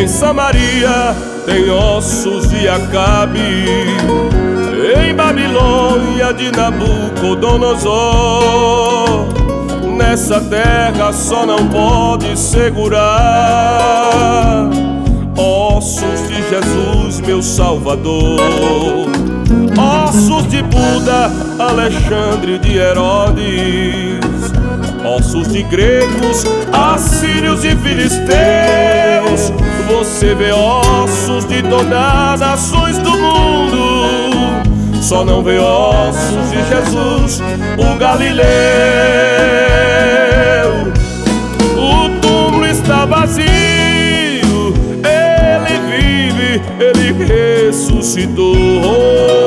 Samaria tem ossos de Acabe, em Babilônia de Nabucodonosor. Nessa terra só não pode segurar ossos de Jesus, meu Salvador. Ossos de Buda, Alexandre, de Herodes, ossos de gregos, assírios e filisteus. Você vê ossos de todas as nações do mundo, só não vê ossos de Jesus, o Galileu. O túmulo está vazio, ele vive, ele ressuscitou.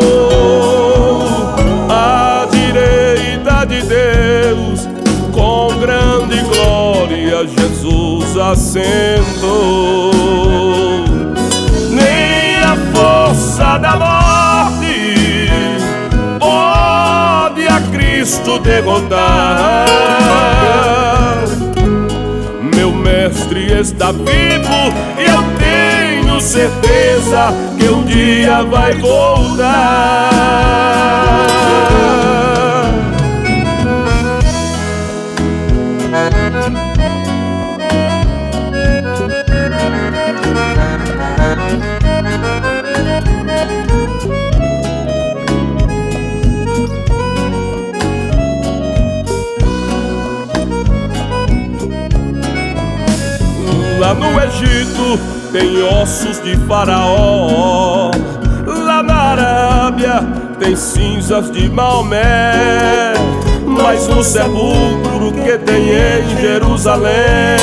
À direita de Deus, com grande glória, Jesus assentou. Nem a força da morte pode a Cristo derrotar. Meu mestre está vivo e eu tenho certeza que um dia vai voltar. Lá no Egito tem ossos de Faraó, lá na Arábia tem cinzas de Maomé, mas no sepulcro que tem em Jerusalém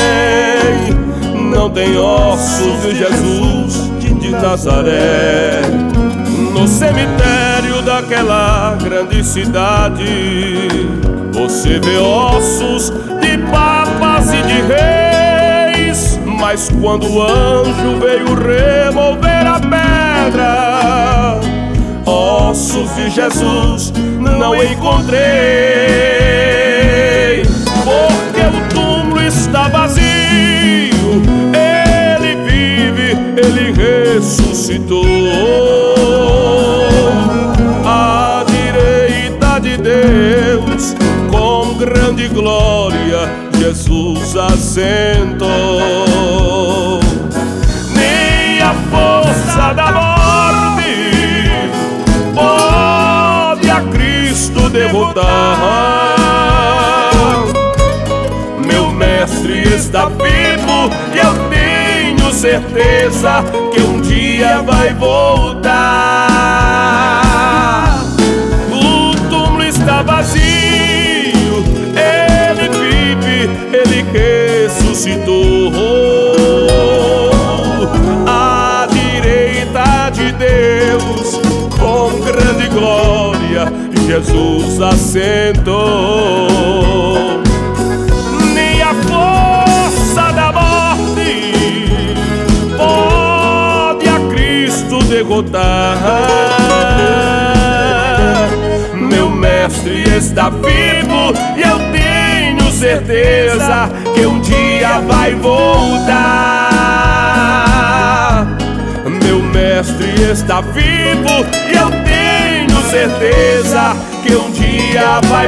não tem ossos de Jesus de Nazaré. No cemitério daquela grande cidade você vê ossos de papas e de reis, mas quando o anjo veio remover a pedra, ossos de Jesus não encontrei, porque o túmulo está vazio, ele vive, ele ressuscitou. À direita de Deus, com grande glória, Jesus assentou. Nem a força da morte pode a Cristo derrotar. Meu mestre está vivo e eu tenho certeza que um dia vai voltar. O túmulo está vazio, ele vive, ele ressuscitou. À direita de Deus, com grande glória, Jesus assentou. Nem a força da morte pode a Cristo derrotar. Meu mestre está vivo e eu tenho certeza que um dia vai voltar. Meu mestre está vivo e eu tenho certeza que um dia vai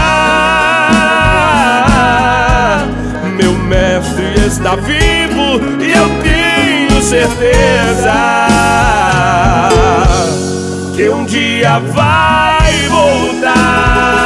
voltar. Meu mestre está vivo e eu tenho certeza que um dia vai voltar.